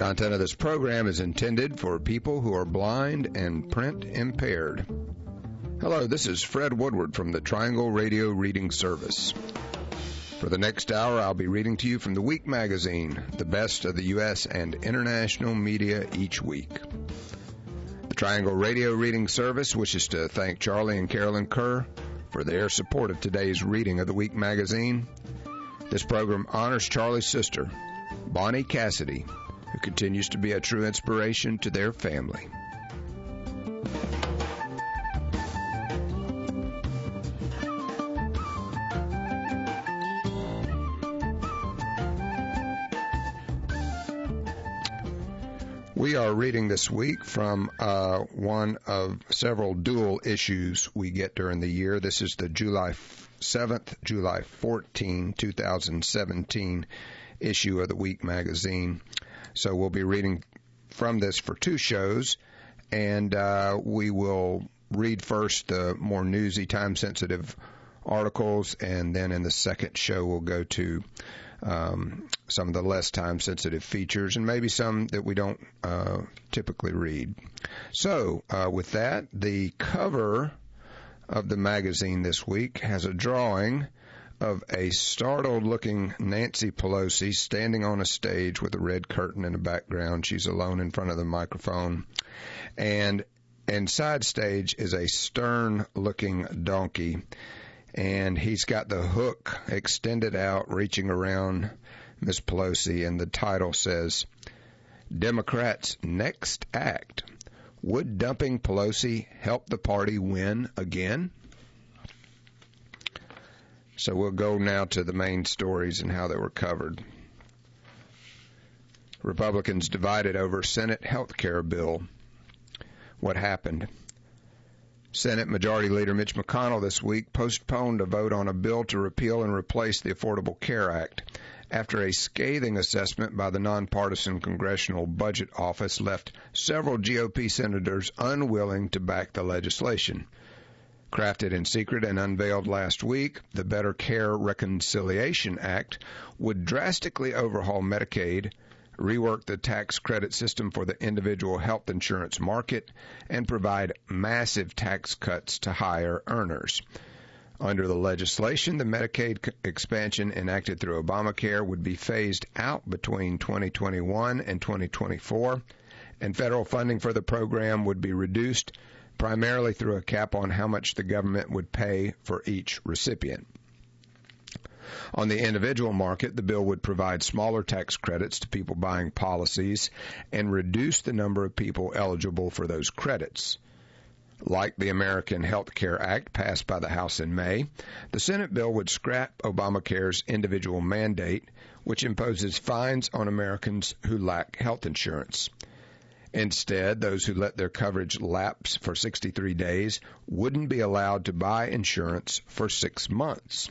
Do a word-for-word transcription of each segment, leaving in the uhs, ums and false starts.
Content of this program is intended for people who are blind and print impaired. Hello, this is Fred Woodward from the Triangle Radio Reading Service. For the next hour, I'll be reading to you from the Week magazine, the best of the U S and international media each week. The Triangle Radio Reading Service wishes to thank Charlie and Carolyn Kerr for their support of today's reading of the Week magazine. This program honors Charlie's sister, Bonnie Cassidy, who continues to be a true inspiration to their family. We are reading this week from uh, one of several dual issues we get during the year. This is the July seventh, July fourteenth, twenty seventeen issue of the Week magazine. So we'll be reading from this for two shows, and uh, we will read first the more newsy, time-sensitive articles, and then in the second show we'll go to um, some of the less time-sensitive features, and maybe some that we don't uh, typically read. So uh, with that, the cover of the magazine this week has a drawing of a startled-looking Nancy Pelosi standing on a stage with a red curtain in the background. She's alone in front of the microphone. And inside stage is a stern-looking donkey, and he's got the hook extended out, reaching around Miss Pelosi, and the title says, Democrats' Next Act. Would dumping Pelosi help the party win again? So we'll go now to the main stories and how they were covered. Republicans divided over Senate health care bill. What happened? Senate Majority Leader Mitch McConnell this week postponed a vote on a bill to repeal and replace the Affordable Care Act after a scathing assessment by the nonpartisan Congressional Budget Office left several G O P senators unwilling to back the legislation. Crafted in secret and unveiled last week, the Better Care Reconciliation Act would drastically overhaul Medicaid, rework the tax credit system for the individual health insurance market, and provide massive tax cuts to higher earners. Under the legislation, the Medicaid expansion enacted through Obamacare would be phased out between twenty twenty-one and twenty twenty-four, and federal funding for the program would be reduced primarily through a cap on how much the government would pay for each recipient. On the individual market, the bill would provide smaller tax credits to people buying policies and reduce the number of people eligible for those credits. Like the American Health Care Act passed by the House in May, the Senate bill would scrap Obamacare's individual mandate, which imposes fines on Americans who lack health insurance. Instead, those who let their coverage lapse for sixty-three days wouldn't be allowed to buy insurance for six months.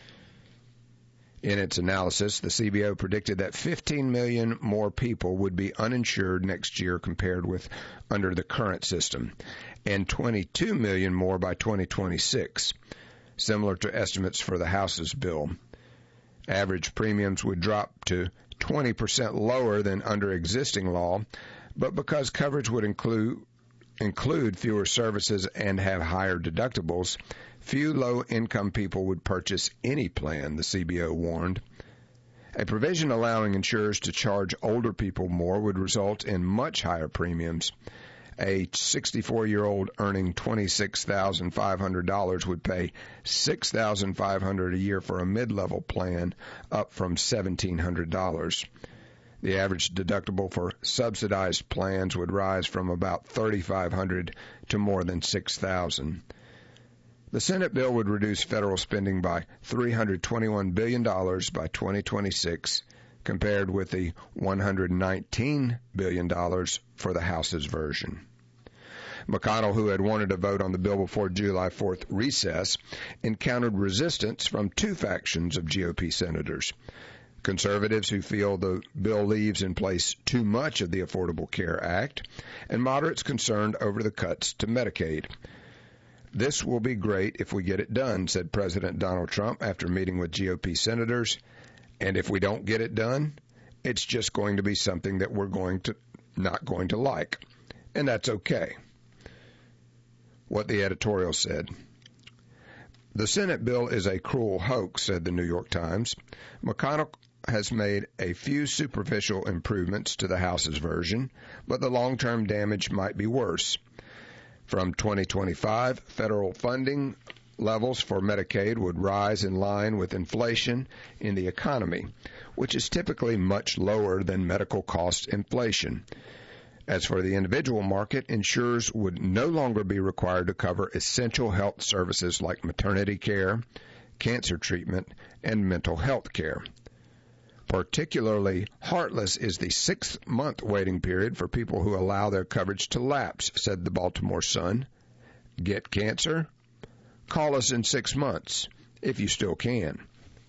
In its analysis, the C B O predicted that fifteen million more people would be uninsured next year compared with under the current system, and twenty-two million more by twenty twenty-six, similar to estimates for the House's bill. Average premiums would drop to twenty percent lower than under existing law, but because coverage would include include fewer services and have higher deductibles, few low-income people would purchase any plan, the C B O warned. A provision allowing insurers to charge older people more would result in much higher premiums. A sixty-four-year-old earning twenty-six thousand five hundred dollars would pay six thousand five hundred dollars a year for a mid-level plan, up from seventeen hundred dollars. The average deductible for subsidized plans would rise from about thirty-five hundred dollars to more than six thousand dollars. The Senate bill would reduce federal spending by three hundred twenty-one billion dollars by twenty twenty-six, compared with the one hundred nineteen billion dollars for the House's version. McConnell, who had wanted a vote on the bill before July fourth recess, encountered resistance from two factions of G O P senators. Conservatives who feel the bill leaves in place too much of the Affordable Care Act, and moderates concerned over the cuts to Medicaid. This will be great if we get it done, said President Donald Trump after meeting with G O P senators. And if we don't get it done, It's just going to be something that we're going to not going to like, and that's okay. What the editorial said. The Senate bill is a cruel hoax, said the New York Times. McConnell has made a few superficial improvements to the House's version, but the long-term damage might be worse. From twenty twenty-five, federal funding levels for Medicaid would rise in line with inflation in the economy, which is typically much lower than medical cost inflation. As for the individual market, insurers would no longer be required to cover essential health services like maternity care, cancer treatment, and mental health care. Particularly heartless is the six-month waiting period for people who allow their coverage to lapse, said the Baltimore Sun. Get cancer? Call us in six months, if you still can.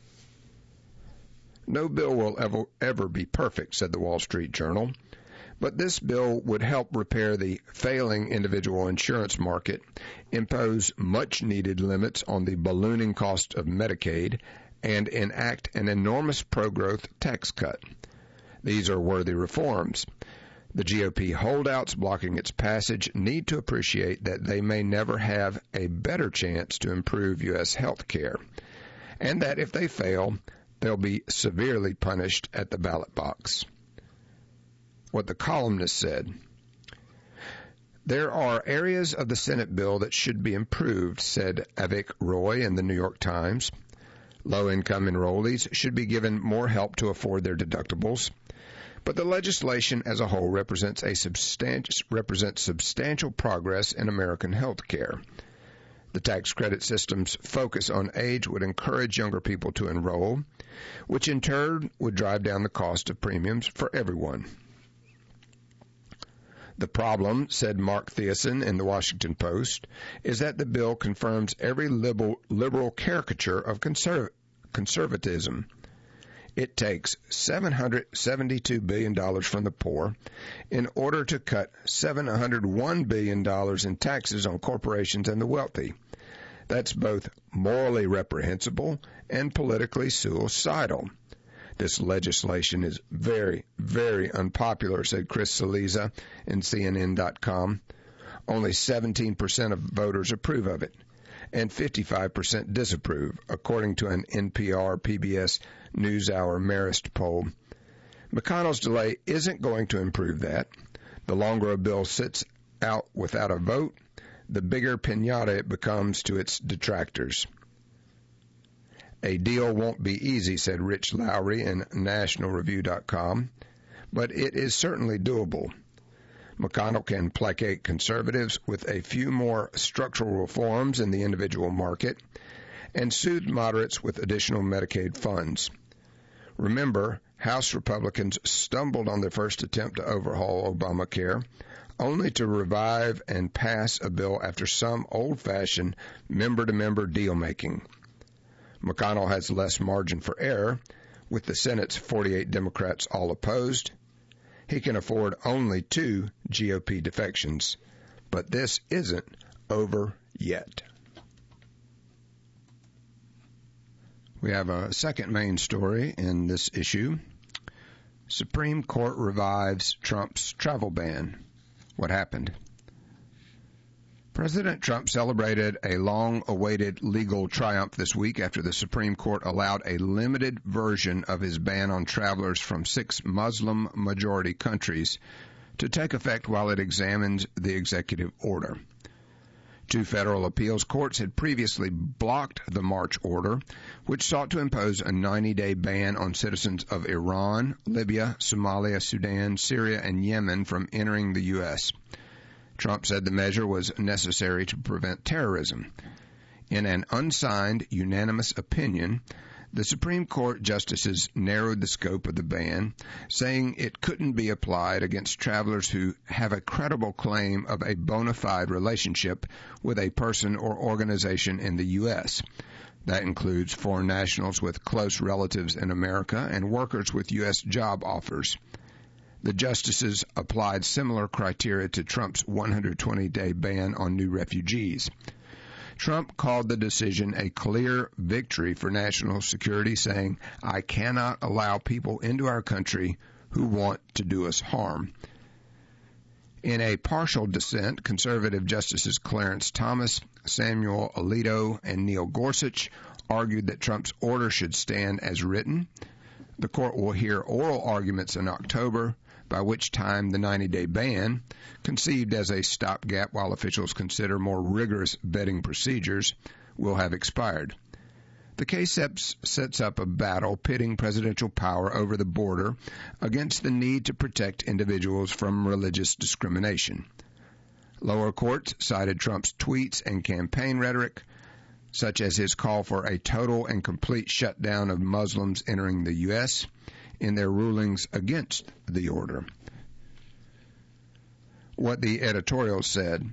No bill will ever, ever be perfect, said the Wall Street Journal. But this bill would help repair the failing individual insurance market, impose much-needed limits on the ballooning cost of Medicaid, and enact an enormous pro-growth tax cut. These are worthy reforms. The G O P holdouts blocking its passage need to appreciate that they may never have a better chance to improve U S health care, and that if they fail, they'll be severely punished at the ballot box. What the columnist said. There are areas of the Senate bill that should be improved, said Avik Roy in the New York Times. Low-income enrollees should be given more help to afford their deductibles. But the legislation as a whole represents a substan- represents substantial progress in American health care. The tax credit system's focus on age would encourage younger people to enroll, which in turn would drive down the cost of premiums for everyone. The problem, said Mark Thiessen in the Washington Post, is that the bill confirms every liberal, liberal caricature of conserv- conservatism. It takes seven hundred seventy-two billion dollars from the poor in order to cut seven hundred one billion dollars in taxes on corporations and the wealthy. That's both morally reprehensible and politically suicidal. This legislation is very, very unpopular, said Chris Cillizza in C N N dot com. Only seventeen percent of voters approve of it, and fifty-five percent disapprove, according to an N P R P B S NewsHour Marist poll. McConnell's delay isn't going to improve that. The longer a bill sits out without a vote, the bigger piñata it becomes to its detractors. A deal won't be easy, said Rich Lowry in National Review dot com, but it is certainly doable. McConnell can placate conservatives with a few more structural reforms in the individual market and soothe moderates with additional Medicaid funds. Remember, House Republicans stumbled on their first attempt to overhaul Obamacare, only to revive and pass a bill after some old-fashioned member-to-member deal-making. McConnell has less margin for error, with the Senate's forty-eight Democrats all opposed. He can afford only two G O P defections. But this isn't over yet. We have a second main story in this issue. Supreme Court revives Trump's travel ban. What happened? President Trump celebrated a long-awaited legal triumph this week after the Supreme Court allowed a limited version of his ban on travelers from six Muslim-majority countries to take effect while it examines the executive order. Two federal appeals courts had previously blocked the March order, which sought to impose a ninety-day ban on citizens of Iran, Libya, Somalia, Sudan, Syria, and Yemen from entering the U S Trump said the measure was necessary to prevent terrorism. In an unsigned, unanimous opinion, the Supreme Court justices narrowed the scope of the ban, saying it couldn't be applied against travelers who have a credible claim of a bona fide relationship with a person or organization in the U S That includes foreign nationals with close relatives in America and workers with U S job offers. The justices applied similar criteria to Trump's one hundred twenty day ban on new refugees. Trump called the decision a clear victory for national security, saying, "I cannot allow people into our country who want to do us harm." In a partial dissent, conservative Justices Clarence Thomas, Samuel Alito, and Neil Gorsuch argued that Trump's order should stand as written. The court will hear oral arguments in October, by which time the ninety-day ban, conceived as a stopgap while officials consider more rigorous vetting procedures, will have expired. The case sets up a battle pitting presidential power over the border against the need to protect individuals from religious discrimination. Lower courts cited Trump's tweets and campaign rhetoric, such as his call for a total and complete shutdown of Muslims entering the U S, in their rulings against the order. What the editorial said: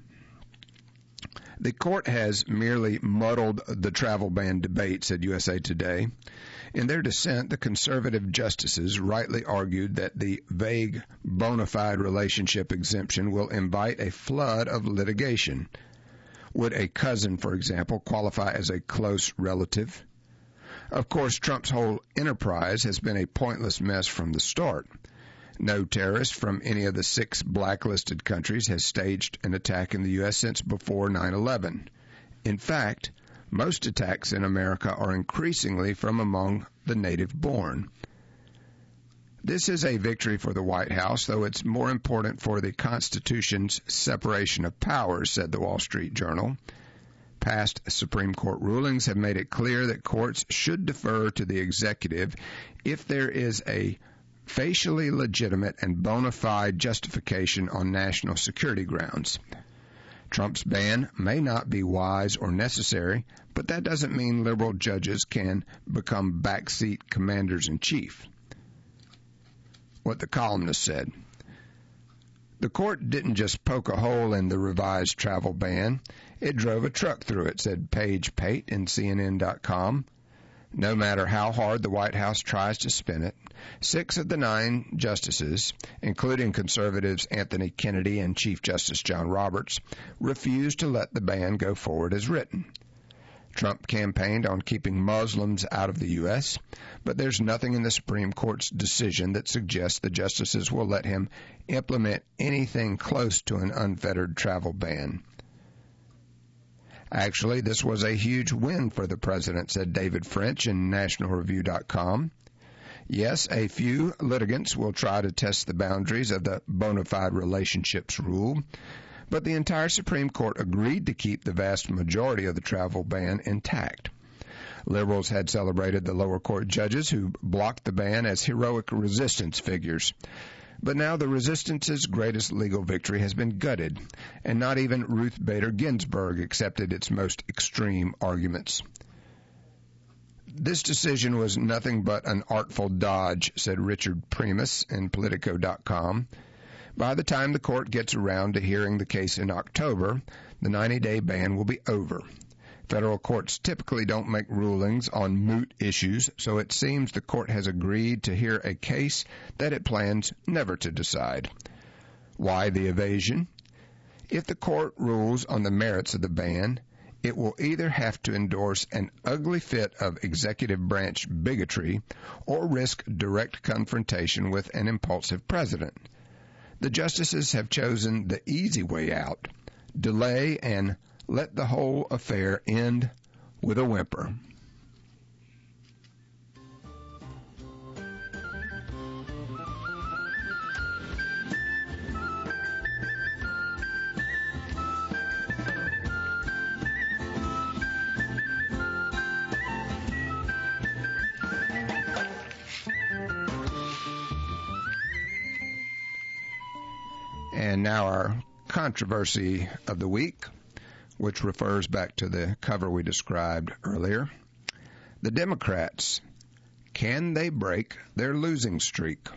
"The court has merely muddled the travel ban debate," said U S A Today. In their dissent, the conservative justices rightly argued that the vague bona fide relationship exemption will invite a flood of litigation. Would a cousin, for example, qualify as a close relative? Of course, Trump's whole enterprise has been a pointless mess from the start. No terrorist from any of the six blacklisted countries has staged an attack in the U S since before nine eleven. In fact, most attacks in America are increasingly from among the native-born. This is a victory for the White House, though it's more important for the Constitution's separation of powers, said the Wall Street Journal. Past Supreme Court rulings have made it clear that courts should defer to the executive if there is a facially legitimate and bona fide justification on national security grounds. Trump's ban may not be wise or necessary, but that doesn't mean liberal judges can become backseat commanders-in-chief. What the columnist said: "The court didn't just poke a hole in the revised travel ban, it drove a truck through it," said Paige Pate in C N N dot com. No matter how hard the White House tries to spin it, six of the nine justices, including conservatives Anthony Kennedy and Chief Justice John Roberts, refused to let the ban go forward as written. Trump campaigned on keeping Muslims out of the U S, but there's nothing in the Supreme Court's decision that suggests the justices will let him implement anything close to an unfettered travel ban. Actually, this was a huge win for the president, said David French in National Review dot com. Yes, a few litigants will try to test the boundaries of the bona fide relationships rule, but the entire Supreme Court agreed to keep the vast majority of the travel ban intact. Liberals had celebrated the lower court judges who blocked the ban as heroic resistance figures. But now the resistance's greatest legal victory has been gutted, and not even Ruth Bader Ginsburg accepted its most extreme arguments. This decision was nothing but an artful dodge, said Richard Primus in Politico dot com. By the time the court gets around to hearing the case in October, the ninety-day ban will be over. Federal courts typically don't make rulings on moot issues, so it seems the court has agreed to hear a case that it plans never to decide. Why the evasion? If the court rules on the merits of the ban, it will either have to endorse an ugly fit of executive branch bigotry or risk direct confrontation with an impulsive president. The justices have chosen the easy way out: delay and let the whole affair end with a whimper. And now our controversy of the week, which refers back to the cover we described earlier. The Democrats, can they break their losing streak?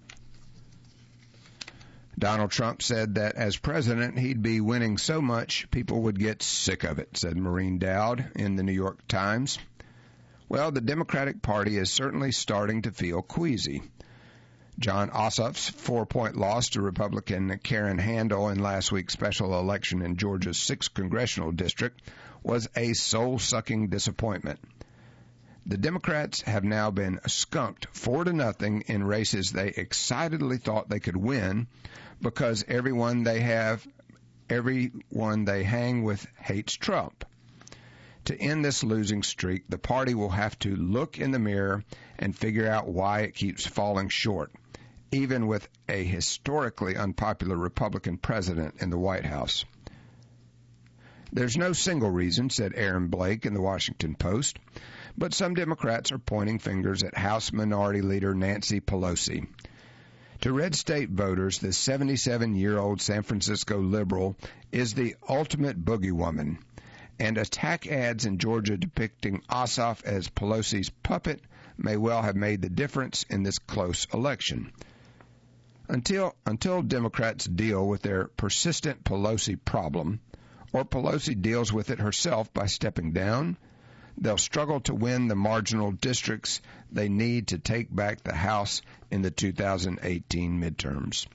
Donald Trump said that as president, he'd be winning so much people would get sick of it, said Maureen Dowd in the New York Times. Well, the Democratic Party is certainly starting to feel queasy. Jon Ossoff's four-point loss to Republican Karen Handel in last week's special election in Georgia's sixth congressional district was a soul-sucking disappointment. The Democrats have now been skunked four to nothing in races they excitedly thought they could win because everyone they have, everyone they hang with hates Trump. To end this losing streak, the party will have to look in the mirror and figure out why it keeps falling short, even with a historically unpopular Republican president in the White House. There's no single reason, said Aaron Blake in the Washington Post, but some Democrats are pointing fingers at House Minority Leader Nancy Pelosi. To red state voters, the seventy-seven-year-old San Francisco liberal is the ultimate boogie woman, and attack ads in Georgia depicting Ossoff as Pelosi's puppet may well have made the difference in this close election. Until, until Democrats deal with their persistent Pelosi problem, or Pelosi deals with it herself by stepping down, they'll struggle to win the marginal districts they need to take back the House in the two thousand eighteen midterms.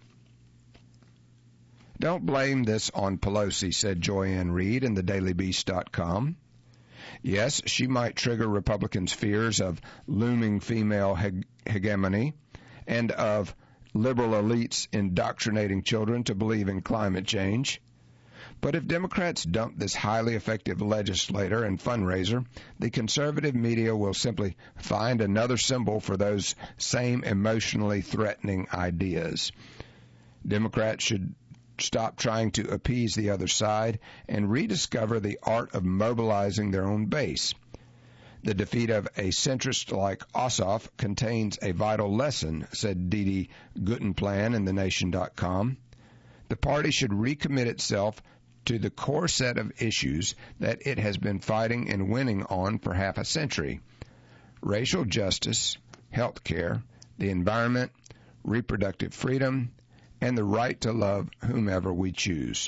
Don't blame this on Pelosi, said Joyanne Reed in the daily beast dot com. Yes, she might trigger Republicans' fears of looming female heg- hegemony and of liberal elites indoctrinating children to believe in climate change. But if Democrats dump this highly effective legislator and fundraiser, the conservative media will simply find another symbol for those same emotionally threatening ideas. Democrats should stop trying to appease the other side and rediscover the art of mobilizing their own base. The defeat of a centrist like Ossoff contains a vital lesson, said Didi Guttenplan in the nation dot com. The party should recommit itself to the core set of issues that it has been fighting and winning on for half a century: racial justice, health care, the environment, reproductive freedom, and the right to love whomever we choose.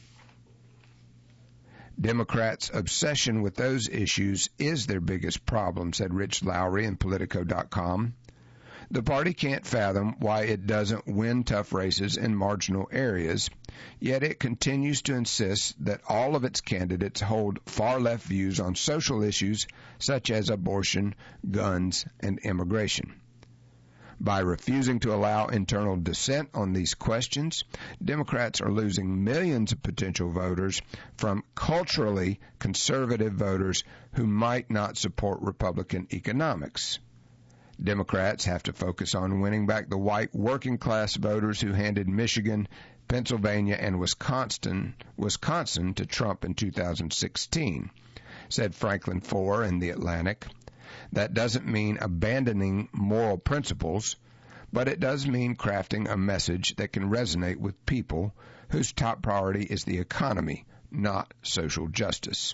Democrats' obsession with those issues is their biggest problem, said Rich Lowry in Politico dot com. The party can't fathom why it doesn't win tough races in marginal areas, yet it continues to insist that all of its candidates hold far-left views on social issues such as abortion, guns, and immigration. By refusing to allow internal dissent on these questions, Democrats are losing millions of potential voters from culturally conservative voters who might not support Republican economics. Democrats have to focus on winning back the white working-class voters who handed Michigan, Pennsylvania, and Wisconsin, Wisconsin to Trump in two thousand sixteen, said Franklin Foer in The Atlantic. That doesn't mean abandoning moral principles, but it does mean crafting a message that can resonate with people whose top priority is the economy, not social justice.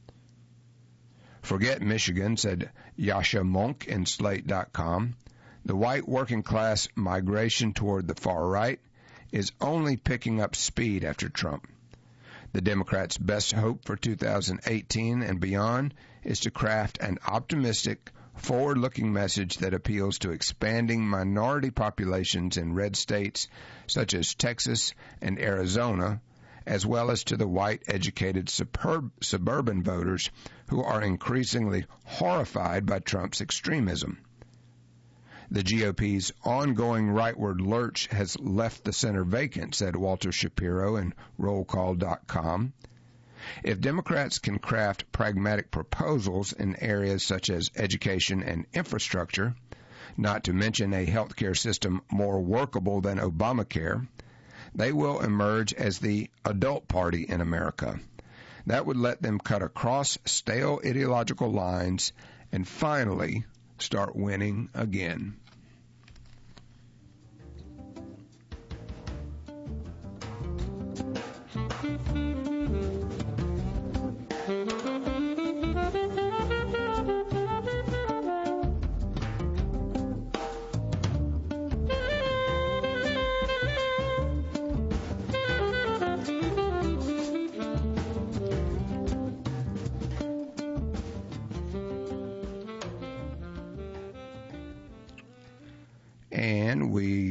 Forget Michigan, said Yasha Monk in Slate dot com. The white working class migration toward the far right is only picking up speed after Trump. The Democrats' best hope for two thousand eighteen and beyond is to craft an optimistic, forward-looking message that appeals to expanding minority populations in red states such as Texas and Arizona, as well as to the white, educated superb, suburban voters who are increasingly horrified by Trump's extremism. The G O P's ongoing rightward lurch has left the center vacant, said Walter Shapiro in roll call dot com. If Democrats can craft pragmatic proposals in areas such as education and infrastructure, not to mention a health care system more workable than Obamacare, they will emerge as the adult party in America. That would let them cut across stale ideological lines and finally start winning again.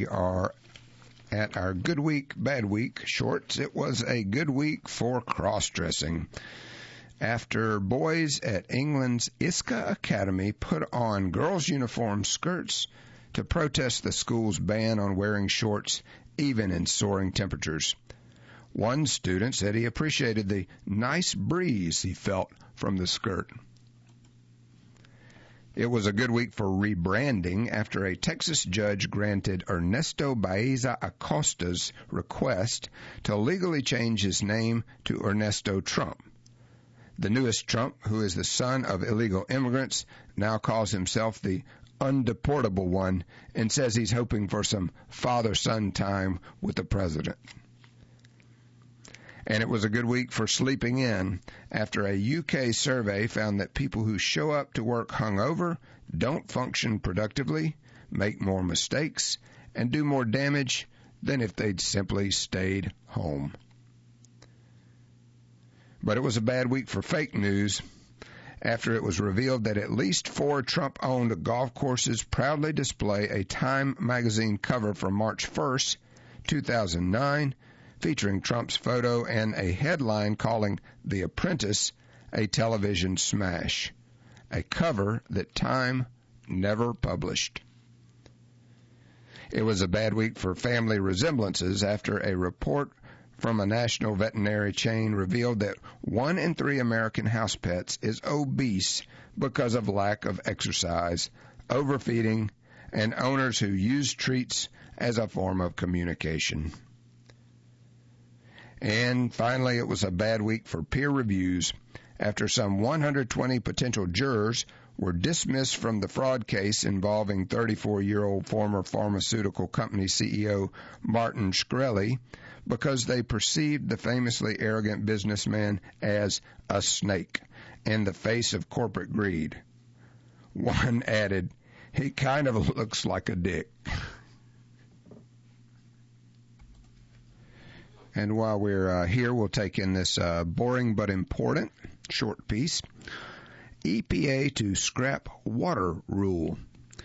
we are at our good week, bad week shorts. It was a good week for cross-dressing. After boys at England's Isca Academy put on girls' uniform skirts to protest the school's ban on wearing shorts even in soaring temperatures. One student said he appreciated the nice breeze he felt from the skirt. It was a good week for rebranding after a Texas judge granted Ernesto Baeza Acosta's request to legally change his name to Ernesto Trump. The newest Trump, who is the son of illegal immigrants, now calls himself the undeportable one and says he's hoping for some father-son time with the president. And it was a good week for sleeping in after a U K survey found that people who show up to work hungover don't function productively, make more mistakes, and do more damage than if they'd simply stayed home. But it was a bad week for fake news after it was revealed that at least four Trump-owned golf courses proudly display a Time magazine cover from March first, two thousand nine, featuring Trump's photo and a headline calling The Apprentice a television smash, a cover that Time never published. It was a bad week for family resemblances after a report from a national veterinary chain revealed that one in three American house pets is obese because of lack of exercise, overfeeding, and owners who use treats as a form of communication. And finally, it was a bad week for peer reviews after some one hundred twenty potential jurors were dismissed from the fraud case involving thirty-four-year-old former pharmaceutical company C E O Martin Shkreli because they perceived the famously arrogant businessman as a snake in the face of corporate greed. One added, "He kind of looks like a dick." And while we're uh, here, we'll take in this uh, boring but important short piece. E P A to scrap water rule.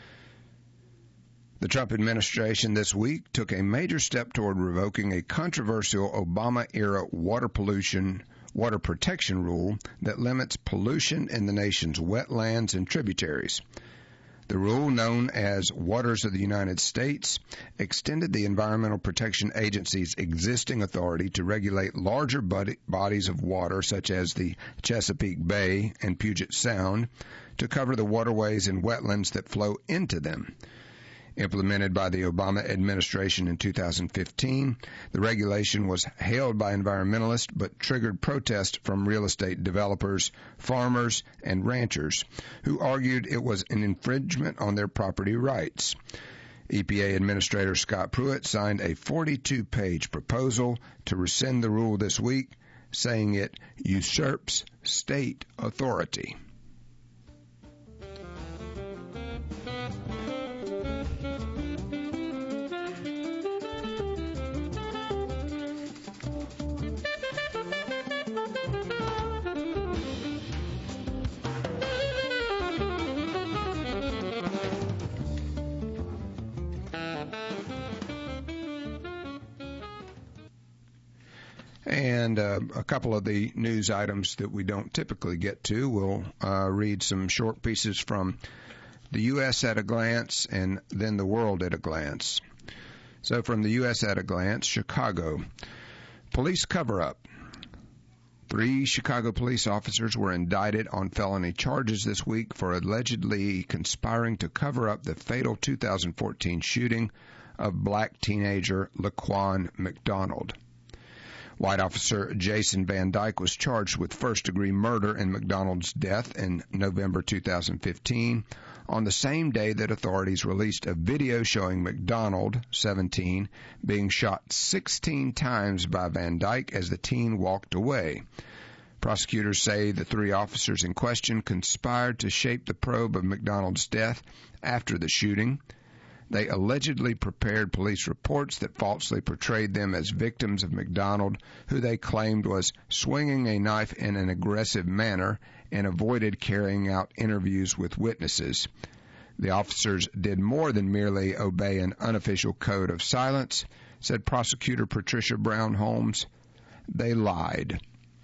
The Trump administration this week took a major step toward revoking a controversial Obama-era water pollution, water protection rule that limits pollution in the nation's wetlands and tributaries. The rule, known as Waters of the United States, extended the Environmental Protection Agency's existing authority to regulate larger bodies of water, such as the Chesapeake Bay and Puget Sound, to cover the waterways and wetlands that flow into them. Implemented by the Obama administration in two thousand fifteen, the regulation was hailed by environmentalists but triggered protest from real estate developers, farmers, and ranchers who argued it was an infringement on their property rights. E P A Administrator Scott Pruitt signed a forty-two page proposal to rescind the rule this week, saying it usurps state authority. And uh, a couple of the news items that we don't typically get to. We'll uh, read some short pieces from the U S at a glance and then the world at a glance. So from the U S at a glance, Chicago. Police cover-up. Three Chicago police officers were indicted on felony charges this week for allegedly conspiring to cover up the fatal two thousand fourteen shooting of black teenager Laquan McDonald. White Officer Jason Van Dyke was charged with first-degree murder in McDonald's death in November two thousand fifteen, on the same day that authorities released a video showing McDonald, seventeen, being shot sixteen times by Van Dyke as the teen walked away. Prosecutors say the three officers in question conspired to shape the probe of McDonald's death after the shooting. They allegedly prepared police reports that falsely portrayed them as victims of McDonald, who they claimed was swinging a knife in an aggressive manner and avoided carrying out interviews with witnesses. The officers did more than merely obey an unofficial code of silence, said prosecutor Patricia Brown Holmes. They lied.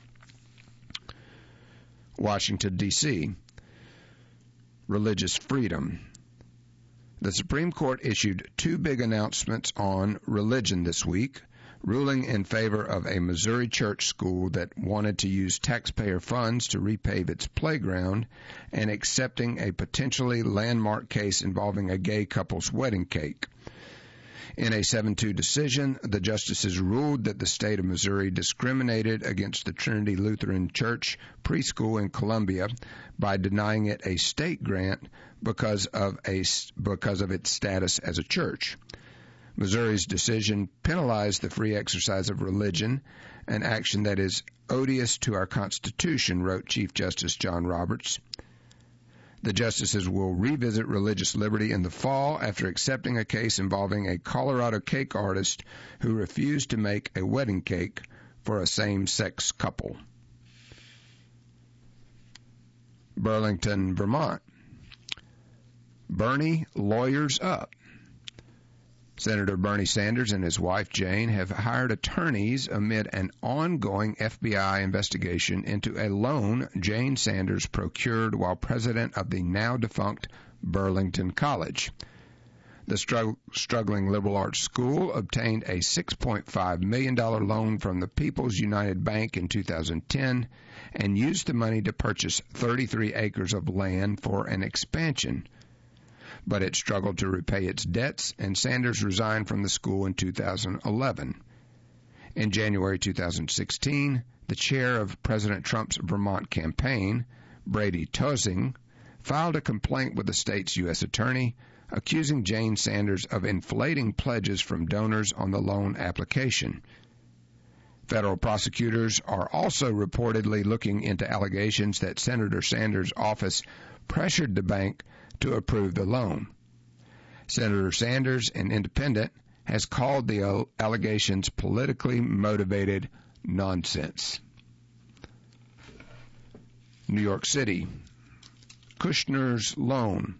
Washington, D C Religious freedom. The Supreme Court issued two big announcements on religion this week, ruling in favor of a Missouri church school that wanted to use taxpayer funds to repave its playground and accepting a potentially landmark case involving a gay couple's wedding cake. In a seven two decision, the justices ruled that the state of Missouri discriminated against the Trinity Lutheran Church preschool in Columbia by denying it a state grant because of a because of its status as a church. Missouri's decision penalized the free exercise of religion, an action that is odious to our Constitution, wrote Chief Justice John Roberts. The justices will revisit religious liberty in the fall after accepting a case involving a Colorado cake artist who refused to make a wedding cake for a same-sex couple. Burlington, Vermont. Bernie lawyers up. Senator Bernie Sanders and his wife Jane have hired attorneys amid an ongoing F B I investigation into a loan Jane Sanders procured while president of the now-defunct Burlington College. The strugg- struggling liberal arts school obtained a six point five million dollars loan from the People's United Bank in two thousand ten and used the money to purchase thirty-three acres of land for an expansion. But it struggled to repay its debts, and Sanders resigned from the school in two thousand eleven. In January two thousand sixteen, the chair of President Trump's Vermont campaign, Brady Tosing, filed a complaint with the state's U S attorney, accusing Jane Sanders of inflating pledges from donors on the loan application. Federal prosecutors are also reportedly looking into allegations that Senator Sanders' office pressured the bank to approve the loan. Senator Sanders, an independent, has called the allegations politically motivated nonsense. New York City. Kushner's loan.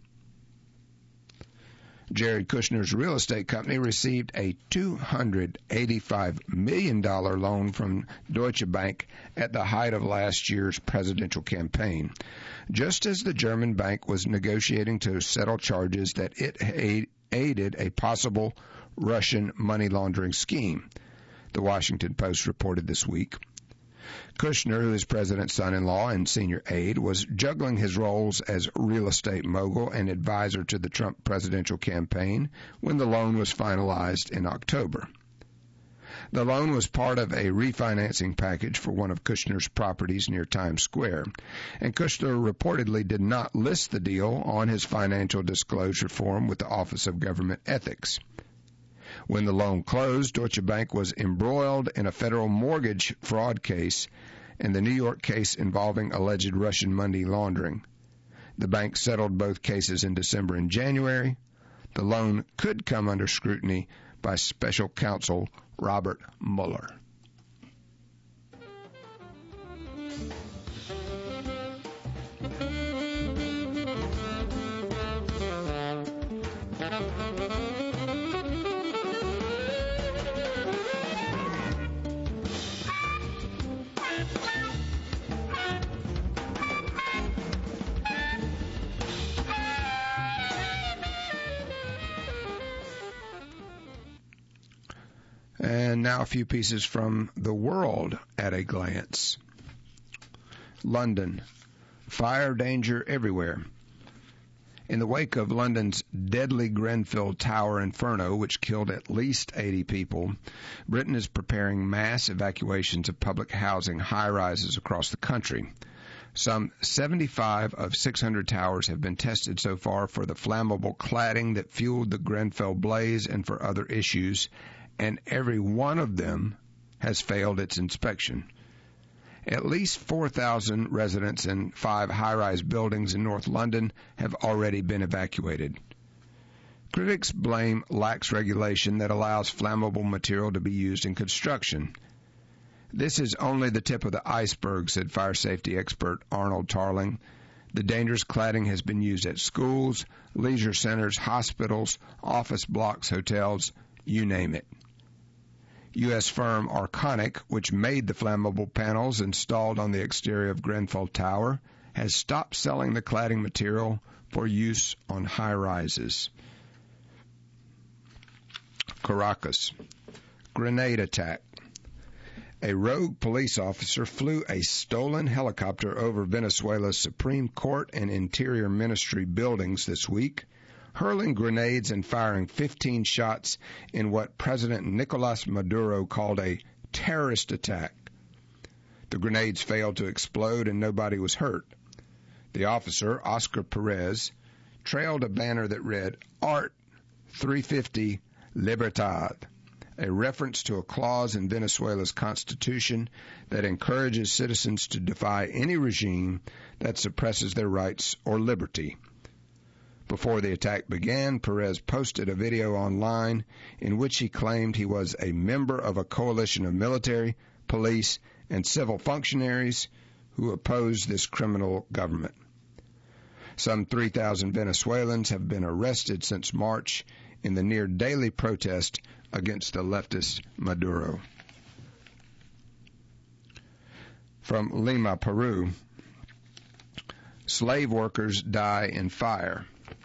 Jared Kushner's real estate company received a two hundred eighty-five million dollars loan from Deutsche Bank at the height of last year's presidential campaign, just as the German bank was negotiating to settle charges that it aided a possible Russian money laundering scheme, the Washington Post reported this week. Kushner, who is president's son-in-law and senior aide, was juggling his roles as real estate mogul and advisor to the Trump presidential campaign when the loan was finalized in October. The loan was part of a refinancing package for one of Kushner's properties near Times Square, and Kushner reportedly did not list the deal on his financial disclosure form with the Office of Government Ethics. When the loan closed, Deutsche Bank was embroiled in a federal mortgage fraud case and the New York case involving alleged Russian money laundering. The bank settled both cases in December and January. The loan could come under scrutiny by special counsel Robert Mueller. And now a few pieces from the world at a glance. London. Fire danger everywhere. In the wake of London's deadly Grenfell Tower inferno, which killed at least eighty people, Britain is preparing mass evacuations of public housing high-rises across the country. Some seventy-five of six hundred towers have been tested so far for the flammable cladding that fueled the Grenfell blaze and for other issues, and every one of them has failed its inspection. At least four thousand residents in five high-rise buildings in North London have already been evacuated. Critics blame lax regulation that allows flammable material to be used in construction. This is only the tip of the iceberg, said fire safety expert Arnold Tarling. The dangerous cladding has been used at schools, leisure centers, hospitals, office blocks, hotels, you name it. U S firm Arconic, which made the flammable panels installed on the exterior of Grenfell Tower, has stopped selling the cladding material for use on high-rises. Caracas. Grenade attack. A rogue police officer flew a stolen helicopter over Venezuela's Supreme Court and Interior Ministry buildings this week, hurling grenades and firing fifteen shots in what President Nicolas Maduro called a terrorist attack. The grenades failed to explode and nobody was hurt. The officer, Oscar Perez, trailed a banner that read, Art three fifty Libertad, a reference to a clause in Venezuela's constitution that encourages citizens to defy any regime that suppresses their rights or liberty. Before the attack began, Perez posted a video online in which he claimed he was a member of a coalition of military, police, and civil functionaries who oppose this criminal government. Some three thousand Venezuelans have been arrested since March in the near-daily protest against the leftist Maduro. From Lima, Peru. Slave workers die in fire.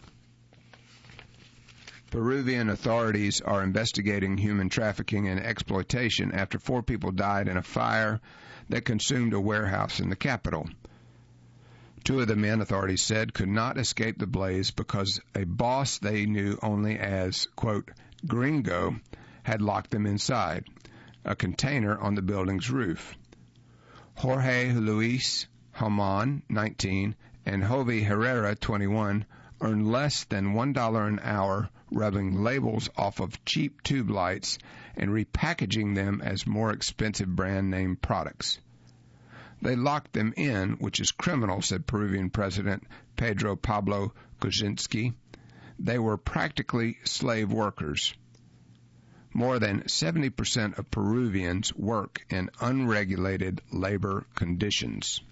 Peruvian authorities are investigating human trafficking and exploitation after four people died in a fire that consumed a warehouse in the capital. Two of the men, authorities said, could not escape the blaze because a boss they knew only as, quote, gringo, had locked them inside, a container on the building's roof. Jorge Luis Haman, nineteen, and Jovi Herrera, twenty-one, earned less than one dollar an hour rubbing labels off of cheap tube lights and repackaging them as more expensive brand name products. They locked them in, which is criminal, said Peruvian President Pedro Pablo Kuczynski. They were practically slave workers. More than seventy percent of Peruvians work in unregulated labor conditions.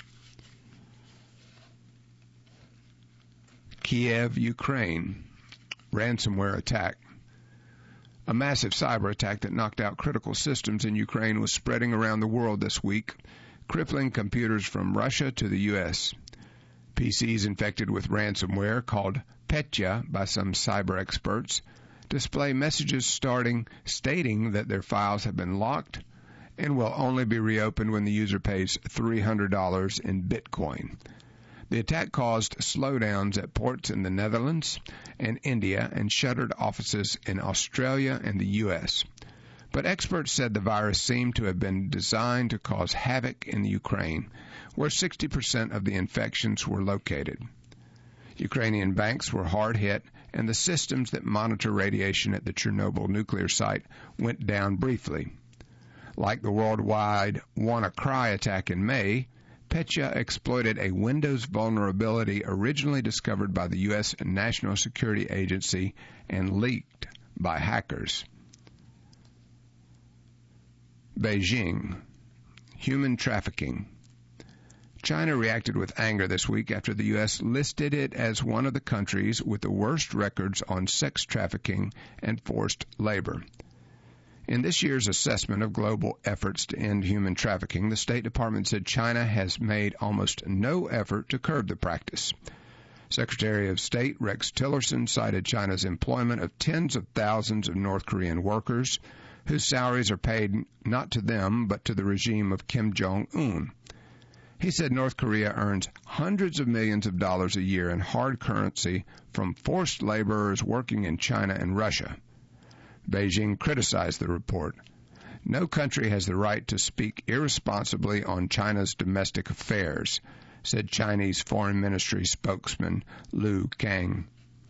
Kiev, Ukraine. Ransomware attack. A massive cyber attack that knocked out critical systems in Ukraine was spreading around the world this week, crippling computers from Russia to the U S. P Cs infected with ransomware, called Petya by some cyber experts, display messages starting stating that their files have been locked and will only be reopened when the user pays three hundred dollars in Bitcoin. The attack caused slowdowns at ports in the Netherlands and India and shuttered offices in Australia and the U S. But experts said the virus seemed to have been designed to cause havoc in the Ukraine, where sixty percent of the infections were located. Ukrainian banks were hard hit, and the systems that monitor radiation at the Chernobyl nuclear site went down briefly. Like the worldwide WannaCry attack in May, Petya exploited a Windows vulnerability originally discovered by the U S National Security Agency and leaked by hackers. Beijing. Human trafficking. China reacted with anger this week after the U S listed it as one of the countries with the worst records on sex trafficking and forced labor. In this year's assessment of global efforts to end human trafficking, the State Department said China has made almost no effort to curb the practice. Secretary of State Rex Tillerson cited China's employment of tens of thousands of North Korean workers whose salaries are paid not to them but to the regime of Kim Jong-un. He said North Korea earns hundreds of millions of dollars a year in hard currency from forced laborers working in China and Russia. Beijing criticized the report. No country has the right to speak irresponsibly on China's domestic affairs, said Chinese Foreign Ministry spokesman Liu Kang.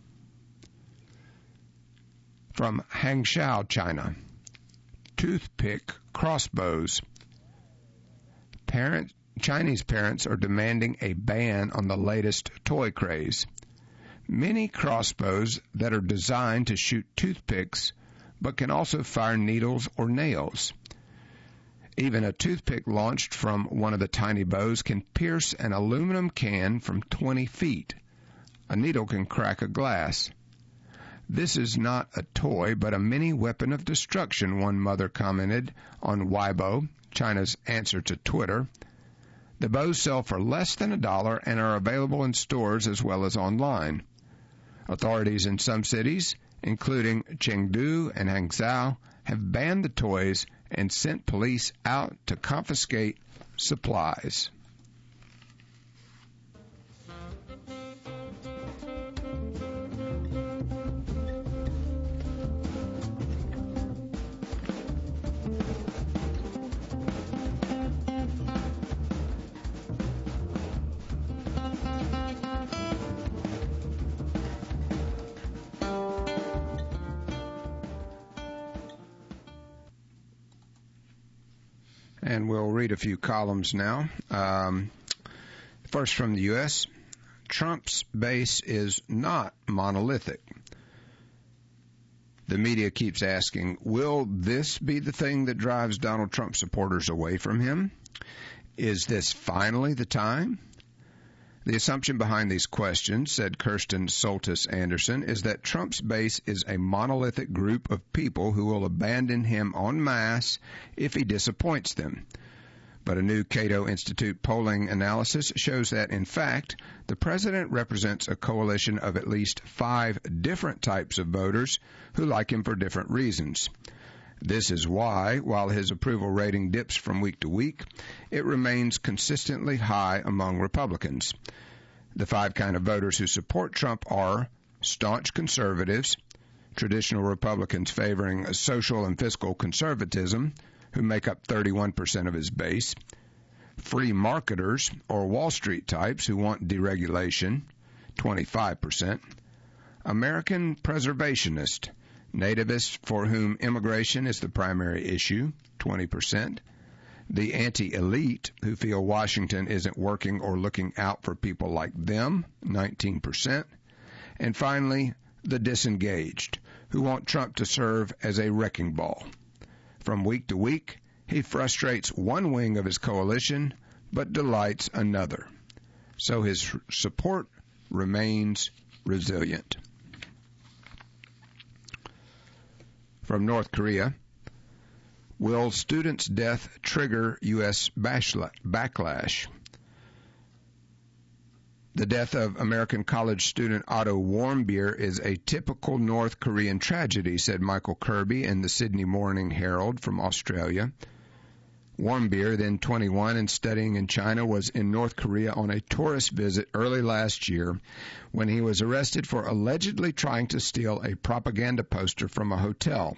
From Hangzhou, China. Toothpick crossbows. Parent, Chinese parents are demanding a ban on the latest toy craze. Many crossbows that are designed to shoot toothpicks but can also fire needles or nails. Even a toothpick launched from one of the tiny bows can pierce an aluminum can from twenty feet. A needle can crack a glass. This is not a toy, but a mini weapon of destruction, one mother commented on Weibo, China's answer to Twitter. The bows sell for less than a dollar and are available in stores as well as online. Authorities in some cities, including Chengdu and Hangzhou, have banned the toys and sent police out to confiscate supplies. And we'll read a few columns now. Um, first from the U S, Trump's base is not monolithic. The media keeps asking, will this be the thing that drives Donald Trump supporters away from him? Is this finally the time? The assumption behind these questions, said Kirsten Soltis Anderson, is that Trump's base is a monolithic group of people who will abandon him en masse if he disappoints them. But a new Cato Institute polling analysis shows that, in fact, the president represents a coalition of at least five different types of voters who like him for different reasons. This is why, while his approval rating dips from week to week, it remains consistently high among Republicans. The five kind of voters who support Trump are staunch conservatives, traditional Republicans favoring social and fiscal conservatism, who make up thirty-one percent of his base, free marketers or Wall Street types who want deregulation, twenty-five percent, American preservationists, nativists for whom immigration is the primary issue, twenty percent. The anti-elite who feel Washington isn't working or looking out for people like them, nineteen percent. And finally, the disengaged, who want Trump to serve as a wrecking ball. From week to week, he frustrates one wing of his coalition, but delights another. So his support remains resilient. From North Korea, will student's death trigger U S backlash? The death of American college student Otto Warmbier is a typical North Korean tragedy, said Michael Kirby in the Sydney Morning Herald from Australia. Warmbier, then twenty-one and studying in China, was in North Korea on a tourist visit early last year when he was arrested for allegedly trying to steal a propaganda poster from a hotel.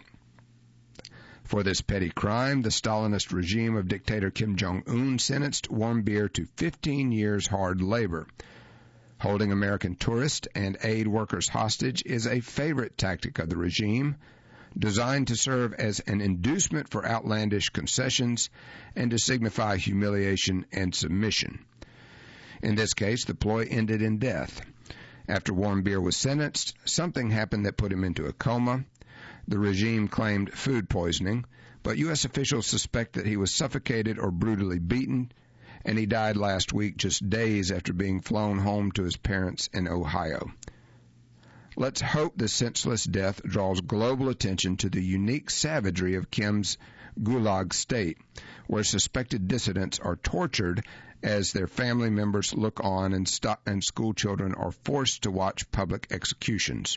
For this petty crime, the Stalinist regime of dictator Kim Jong-un sentenced Warmbier to fifteen years hard labor. Holding American tourists and aid workers hostage is a favorite tactic of the regime, designed to serve as an inducement for outlandish concessions and to signify humiliation and submission. In this case, the ploy ended in death. After Warmbier was sentenced, something happened that put him into a coma. The regime claimed food poisoning, but U S officials suspect that he was suffocated or brutally beaten, and he died last week just days after being flown home to his parents in Ohio. Let's hope the senseless death draws global attention to the unique savagery of Kim's Gulag state, where suspected dissidents are tortured as their family members look on and, st- and school children are forced to watch public executions.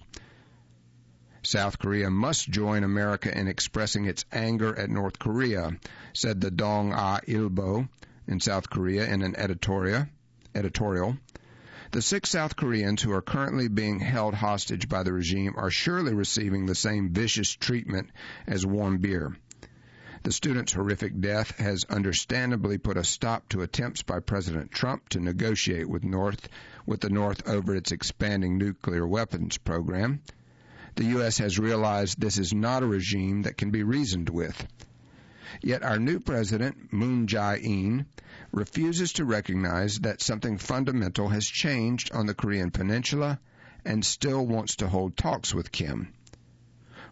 South Korea must join America in expressing its anger at North Korea, said the Dong-A Ilbo in South Korea in an editorial. editorial. The six South Koreans who are currently being held hostage by the regime are surely receiving the same vicious treatment as Warmbier. The student's horrific death has understandably put a stop to attempts by President Trump to negotiate with North, with the North over its expanding nuclear weapons program. The U S has realized this is not a regime that can be reasoned with. Yet our new president, Moon Jae-in, refuses to recognize that something fundamental has changed on the Korean Peninsula and still wants to hold talks with Kim.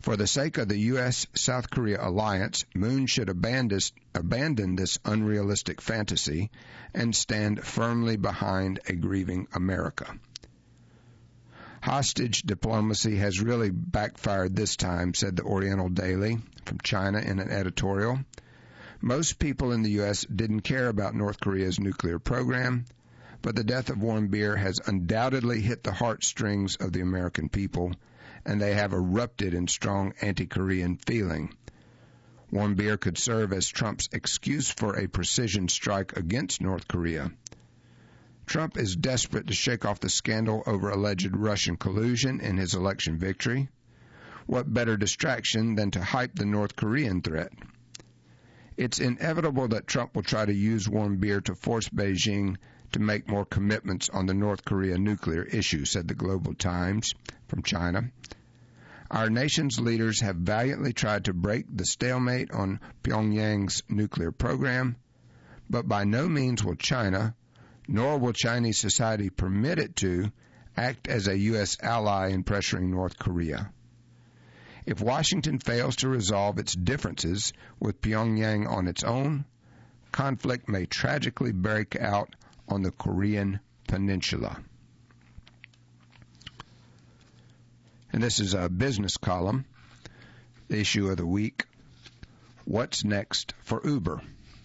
For the sake of the U S South Korea alliance, Moon should abandon, abandon this unrealistic fantasy and stand firmly behind a grieving America. Hostage diplomacy has really backfired this time, said the Oriental Daily from China in an editorial. Most people in the U S didn't care about North Korea's nuclear program, but the death of Warmbier has undoubtedly hit the heartstrings of the American people, and they have erupted in strong anti-Korean feeling. Warmbier could serve as Trump's excuse for a precision strike against North Korea. Trump is desperate to shake off the scandal over alleged Russian collusion in his election victory. What better distraction than to hype the North Korean threat? It's inevitable that Trump will try to use Warmbier to force Beijing to make more commitments on the North Korea nuclear issue, said the Global Times from China. Our nation's leaders have valiantly tried to break the stalemate on Pyongyang's nuclear program, but by no means will China, nor will Chinese society permit it to, act as a U S ally in pressuring North Korea. If Washington fails to resolve its differences with Pyongyang on its own, conflict may tragically break out on the Korean Peninsula. And this is a business column, the issue of the week. What's next for Uber?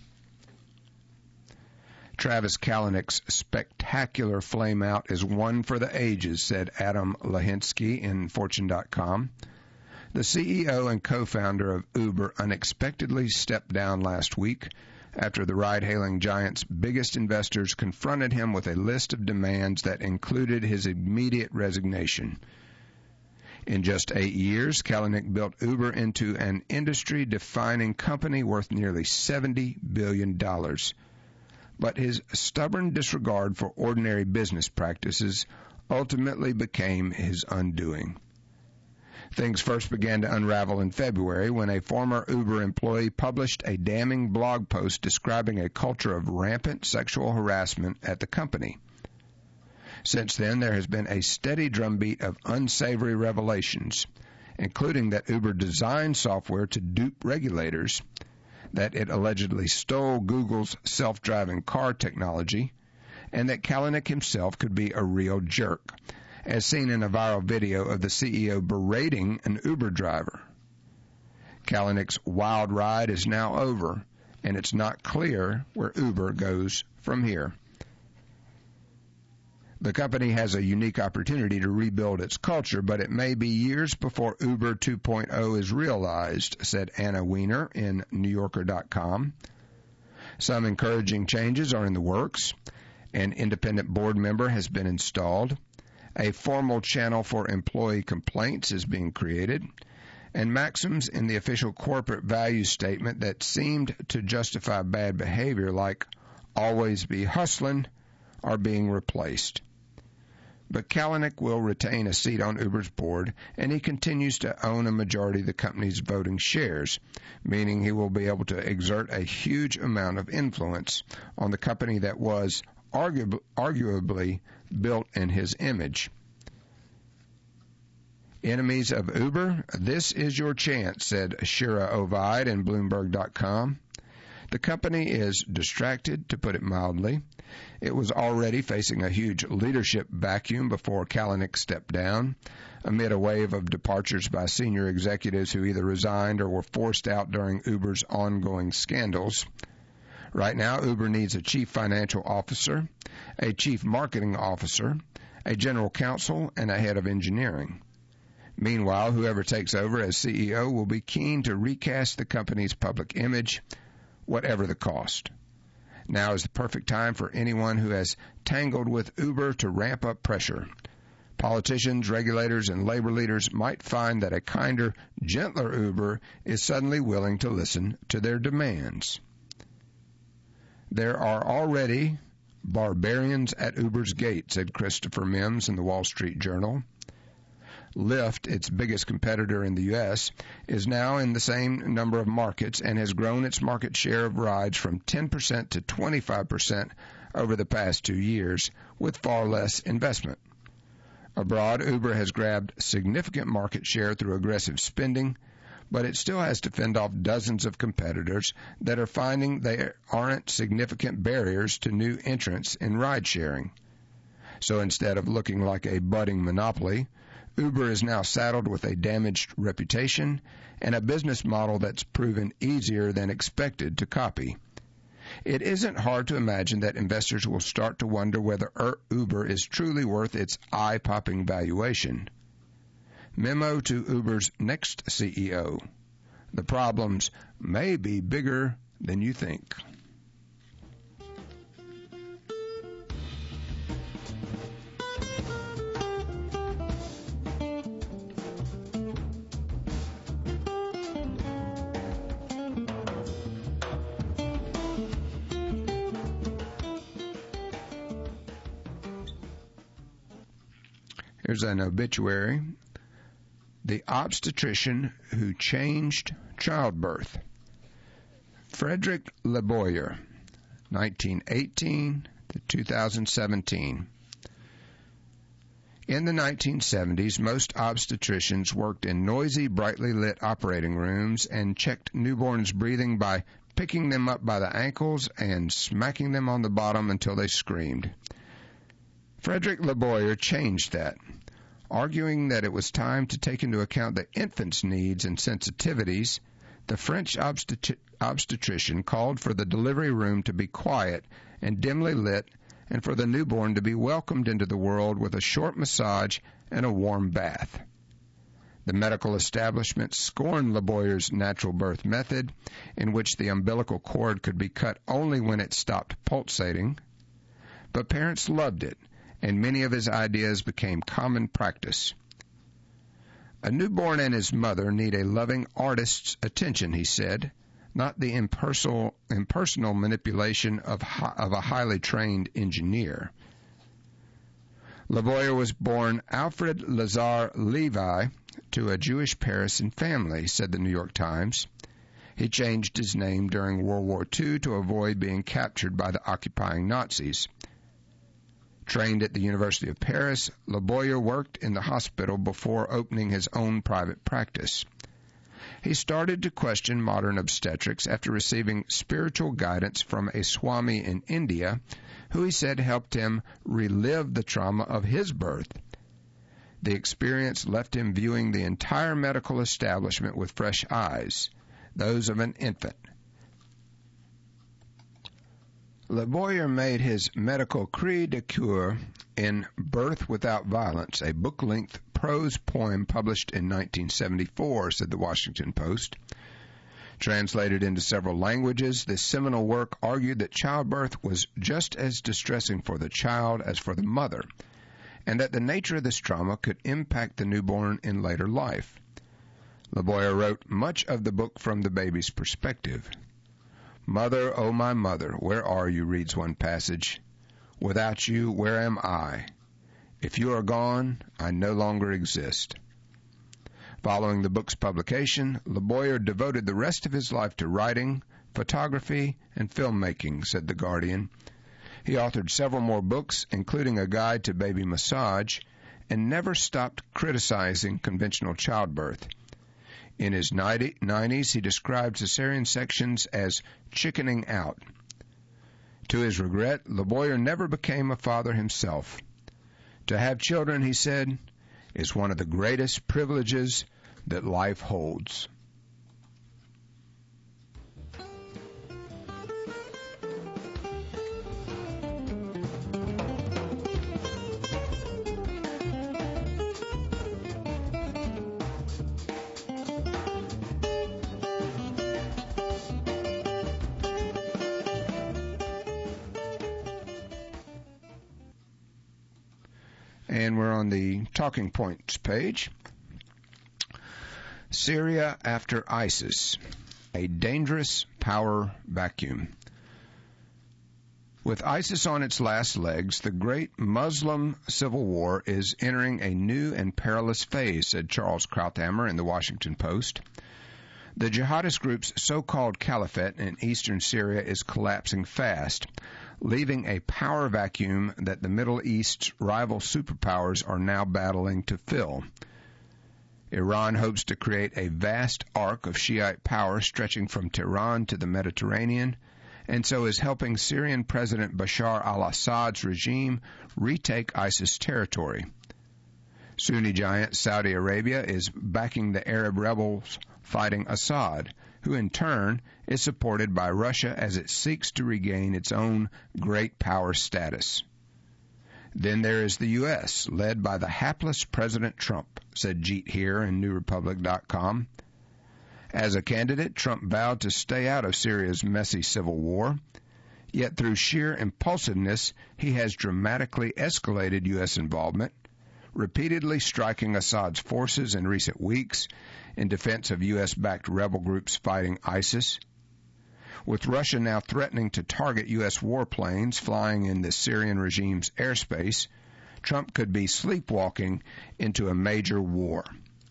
Travis Kalanick's spectacular flameout is one for the ages, said Adam Lahinsky in Fortune dot com. The C E O and co-founder of Uber unexpectedly stepped down last week after the ride-hailing giant's biggest investors confronted him with a list of demands that included his immediate resignation. In just eight years, Kalanick built Uber into an industry-defining company worth nearly seventy billion dollars. But his stubborn disregard for ordinary business practices ultimately became his undoing. Things first began to unravel in February when a former Uber employee published a damning blog post describing a culture of rampant sexual harassment at the company. Since then, there has been a steady drumbeat of unsavory revelations, including that Uber designed software to dupe regulators, that it allegedly stole Google's self-driving car technology, and that Kalanick himself could be a real jerk, as seen in a viral video of the C E O berating an Uber driver. Kalanick's wild ride is now over, and it's not clear where Uber goes from here. The company has a unique opportunity to rebuild its culture, but it may be years before Uber two point oh is realized, said Anna Wiener in New Yorker dot com. Some encouraging changes are in the works. An independent board member has been installed. A formal channel for employee complaints is being created, and maxims in the official corporate value statement that seemed to justify bad behavior, like always be hustling, are being replaced. But Kalanick will retain a seat on Uber's board, and he continues to own a majority of the company's voting shares, meaning he will be able to exert a huge amount of influence on the company that was arguably, arguably built in his image. Enemies of Uber, this is your chance, said Shira Ovide in Bloomberg dot com. The company is distracted, to put it mildly. It was already facing a huge leadership vacuum before Kalanick stepped down, amid a wave of departures by senior executives who either resigned or were forced out during Uber's ongoing scandals. Right now, Uber needs a chief financial officer, a chief marketing officer, a general counsel, and a head of engineering. Meanwhile, whoever takes over as C E O will be keen to recast the company's public image, whatever the cost. Now is the perfect time for anyone who has tangled with Uber to ramp up pressure. Politicians, regulators, and labor leaders might find that a kinder, gentler Uber is suddenly willing to listen to their demands. There are already barbarians at Uber's gate, said Christopher Mims in the Wall Street Journal. Lyft, its biggest competitor in the U S, is now in the same number of markets and has grown its market share of rides from ten percent to twenty-five percent over the past two years, with far less investment. Abroad, Uber has grabbed significant market share through aggressive spending, but it still has to fend off dozens of competitors that are finding there aren't significant barriers to new entrants in ride-sharing. So instead of looking like a budding monopoly, Uber is now saddled with a damaged reputation and a business model that's proven easier than expected to copy. It isn't hard to imagine that investors will start to wonder whether Uber is truly worth its eye-popping valuation. Memo to Uber's next C E O. The problems may be bigger than you think. Here's an obituary. The obstetrician who changed childbirth. Frederick LeBoyer, nineteen eighteen to two thousand seventeen. In the nineteen seventies, most obstetricians worked in noisy, brightly lit operating rooms and checked newborns' breathing by picking them up by the ankles and smacking them on the bottom until they screamed. Frederick LeBoyer changed that, arguing that it was time to take into account the infant's needs and sensitivities. The French obstet- obstetrician called for the delivery room to be quiet and dimly lit, and for the newborn to be welcomed into the world with a short massage and a warm bath. The medical establishment scorned LeBoyer's natural birth method, in which the umbilical cord could be cut only when it stopped pulsating. But parents loved it, and many of his ideas became common practice. A newborn and his mother need a loving artist's attention, he said, not the impersonal, impersonal manipulation of, of a highly trained engineer. LeBoyer was born Alfred Lazar Levi to a Jewish Parisian family, said the New York Times. He changed his name during World War Two to avoid being captured by the occupying Nazis. Trained at the University of Paris, LeBoyer worked in the hospital before opening his own private practice. He started to question modern obstetrics after receiving spiritual guidance from a Swami in India, who he said helped him relive the trauma of his birth. The experience left him viewing the entire medical establishment with fresh eyes, those of an infant. LeBoyer made his medical cri de coeur in Birth Without Violence, a book-length prose poem published in nineteen seventy-four, said the Washington Post. Translated into several languages, this seminal work argued that childbirth was just as distressing for the child as for the mother, and that the nature of this trauma could impact the newborn in later life. LeBoyer wrote much of the book from the baby's perspective. Mother, oh my mother, where are you, reads one passage. Without you, where am I? If you are gone, I no longer exist. Following the book's publication, LeBoyer devoted the rest of his life to writing, photography, and filmmaking, said The Guardian. He authored several more books, including a guide to baby massage, and never stopped criticizing conventional childbirth. In his nineties, he described cesarean sections as chickening out. To his regret, LeBoyer never became a father himself. To have children, he said, is one of the greatest privileges that life holds. And we're on the talking points page. Syria after ISIS, a dangerous power vacuum. With ISIS on its last legs, the great Muslim civil war is entering a new and perilous phase, said Charles Krauthammer in the Washington Post. The jihadist group's so-called caliphate in eastern Syria is collapsing fast, leaving a power vacuum that the Middle East's rival superpowers are now battling to fill. Iran hopes to create a vast arc of Shiite power stretching from Tehran to the Mediterranean, and so is helping Syrian President Bashar al-Assad's regime retake ISIS territory. Sunni giant Saudi Arabia is backing the Arab rebels fighting Assad, who in turn is supported by Russia as it seeks to regain its own great power status. Then there is the U S, led by the hapless President Trump, said Jeet Heer in New Republic dot com. As a candidate, Trump vowed to stay out of Syria's messy civil war, yet through sheer impulsiveness, he has dramatically escalated U S involvement, repeatedly striking Assad's forces in recent weeks in defense of U S-backed rebel groups fighting ISIS. With Russia now threatening to target U S warplanes flying in the Syrian regime's airspace, Trump could be sleepwalking into a major war.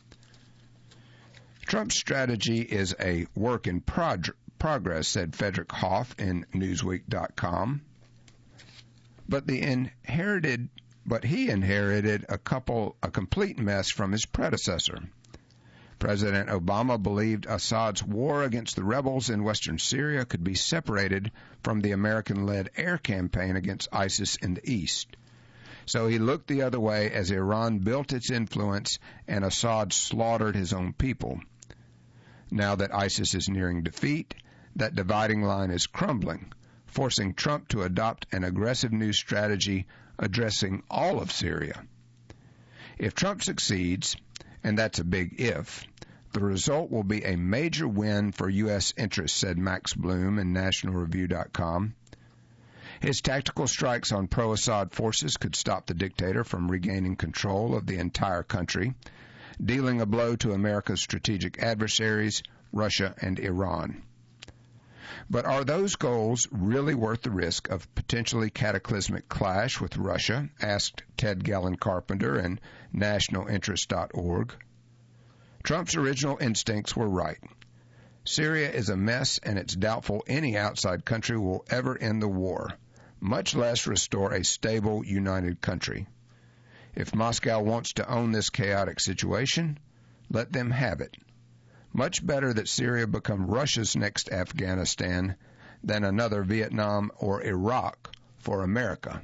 Trump's strategy is a work in prog- progress, said Frederick Hoff in Newsweek dot com. But the inherited, but he inherited a couple, a complete mess from his predecessor. President Obama believed Assad's war against the rebels in western Syria could be separated from the American-led air campaign against ISIS in the east. So he looked the other way as Iran built its influence and Assad slaughtered his own people. Now that ISIS is nearing defeat, that dividing line is crumbling, forcing Trump to adopt an aggressive new strategy addressing all of Syria. If Trump succeeds, and that's a big if, the result will be a major win for U S interests, said Max Bloom in National Review dot com. His tactical strikes on pro-Assad forces could stop the dictator from regaining control of the entire country, dealing a blow to America's strategic adversaries, Russia and Iran. But are those goals really worth the risk of potentially cataclysmic clash with Russia? Asked Ted Gallon Carpenter in national interest dot org. Trump's original instincts were right. Syria is a mess, and it's doubtful any outside country will ever end the war, much less restore a stable, united country. If Moscow wants to own this chaotic situation, let them have it. Much better that Syria become Russia's next Afghanistan than another Vietnam or Iraq for America.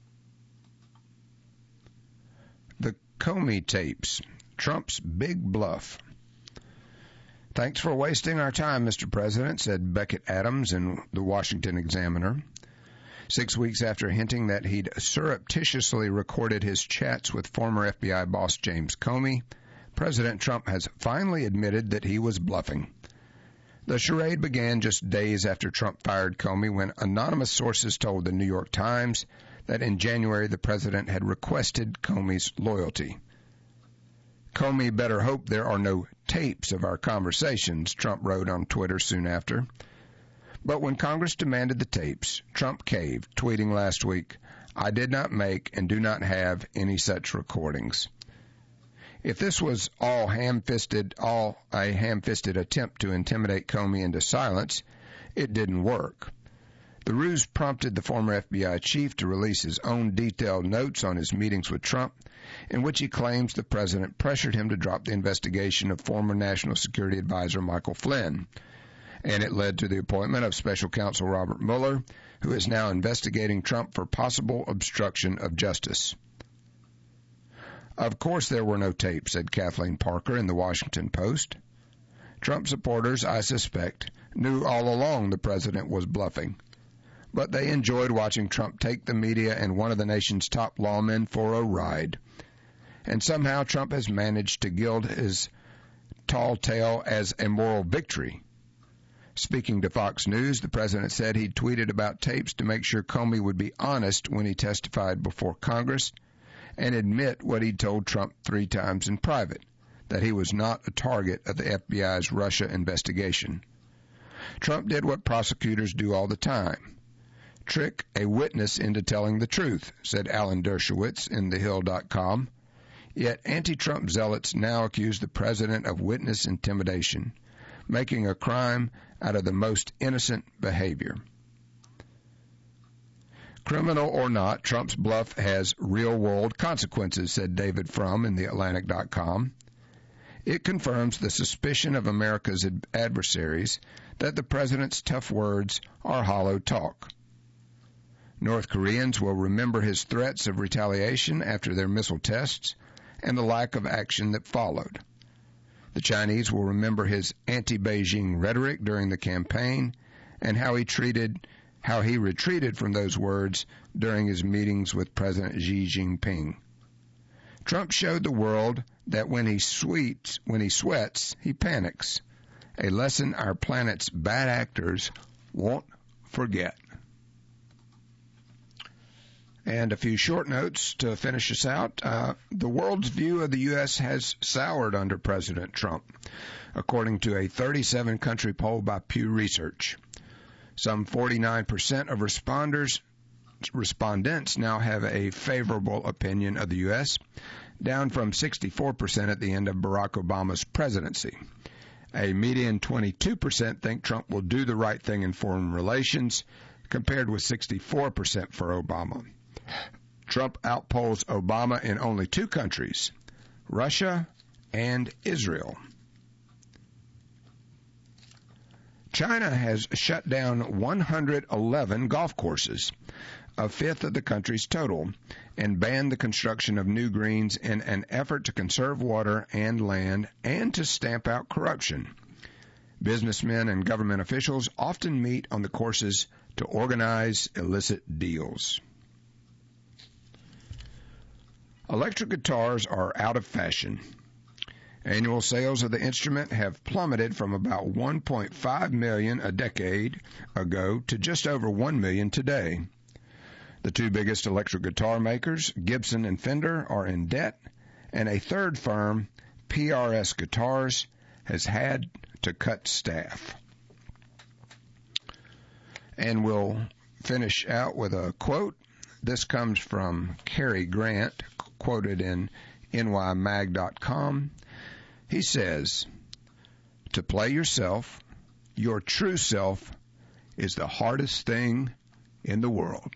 The Comey tapes, Trump's big bluff. Thanks for wasting our time, Mister President, said Beckett Adams in the Washington Examiner. Six weeks after hinting that he'd surreptitiously recorded his chats with former F B I boss James Comey, President Trump has finally admitted that he was bluffing. The charade began just days after Trump fired Comey when anonymous sources told the New York Times that in January the president had requested Comey's loyalty. Comey better hope there are no tapes of our conversations, Trump wrote on Twitter soon after. But when Congress demanded the tapes, Trump caved, tweeting last week, "I did not make and do not have any such recordings." If this was all ham-fisted, all a ham-fisted attempt to intimidate Comey into silence, it didn't work. The ruse prompted the former F B I chief to release his own detailed notes on his meetings with Trump, in which he claims the president pressured him to drop the investigation of former National Security Advisor Michael Flynn. And it led to the appointment of Special Counsel Robert Mueller, who is now investigating Trump for possible obstruction of justice. Of course there were no tapes, said Kathleen Parker in the Washington Post. Trump supporters, I suspect, knew all along the president was bluffing. But they enjoyed watching Trump take the media and one of the nation's top lawmen for a ride. And somehow Trump has managed to gild his tall tale as a moral victory. Speaking to Fox News, the president said he'd tweeted about tapes to make sure Comey would be honest when he testified before Congress and admit what he'd told Trump three times in private, that he was not a target of the F B I's Russia investigation. Trump did what prosecutors do all the time, trick a witness into telling the truth, said Alan Dershowitz in the hill dot com. Yet anti-Trump zealots now accuse the president of witness intimidation, making a crime out of the most innocent behavior. Criminal or not, Trump's bluff has real-world consequences, said David Frum in the Atlantic dot com. It confirms the suspicion of America's adversaries that the president's tough words are hollow talk. North Koreans will remember his threats of retaliation after their missile tests and the lack of action that followed. The Chinese will remember his anti-Beijing rhetoric during the campaign and how he treated how he retreated from those words during his meetings with President Xi Jinping. Trump showed the world that when he sweets, when he sweats, he panics, a lesson our planet's bad actors won't forget. And a few short notes to finish us out. Uh, the world's view of the U S has soured under President Trump, according to a thirty-seven country poll by Pew Research. Some forty-nine percent of responders, respondents now have a favorable opinion of the U S, down from sixty-four percent at the end of Barack Obama's presidency. A median twenty-two percent think Trump will do the right thing in foreign relations, compared with sixty-four percent for Obama. Trump outpolls Obama in only two countries, Russia and Israel. China has shut down one hundred eleven golf courses, a fifth of the country's total, and banned the construction of new greens in an effort to conserve water and land and to stamp out corruption. Businessmen and government officials often meet on the courses to organize illicit deals. Electric guitars are out of fashion. Annual sales of the instrument have plummeted from about one point five million a decade ago to just over one million today. The two biggest electric guitar makers, Gibson and Fender, are in debt, and a third firm, P R S Guitars, has had to cut staff. And we'll finish out with a quote. This comes from Cary Grant, quoted in N Y mag dot com. He says, "To play yourself, your true self, is the hardest thing in the world."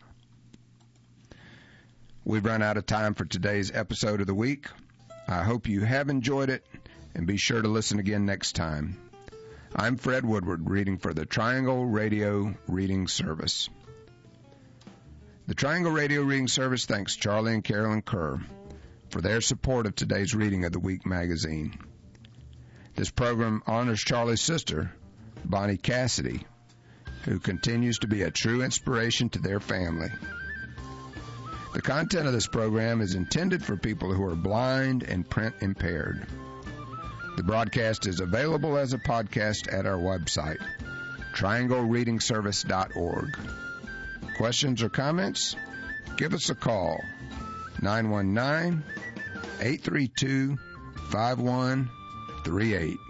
We've run out of time for today's episode of the week. I hope you have enjoyed it, and be sure to listen again next time. I'm Fred Woodward, reading for the Triangle Radio Reading Service. The Triangle Radio Reading Service thanks Charlie and Carolyn Kerr for their support of today's reading of the Week magazine. This program honors Charlie's sister, Bonnie Cassidy, who continues to be a true inspiration to their family. The content of this program is intended for people who are blind and print impaired. The broadcast is available as a podcast at our website, triangle reading service dot org. Questions or comments? Give us a call, nine one nine, eight three two, five one three eight.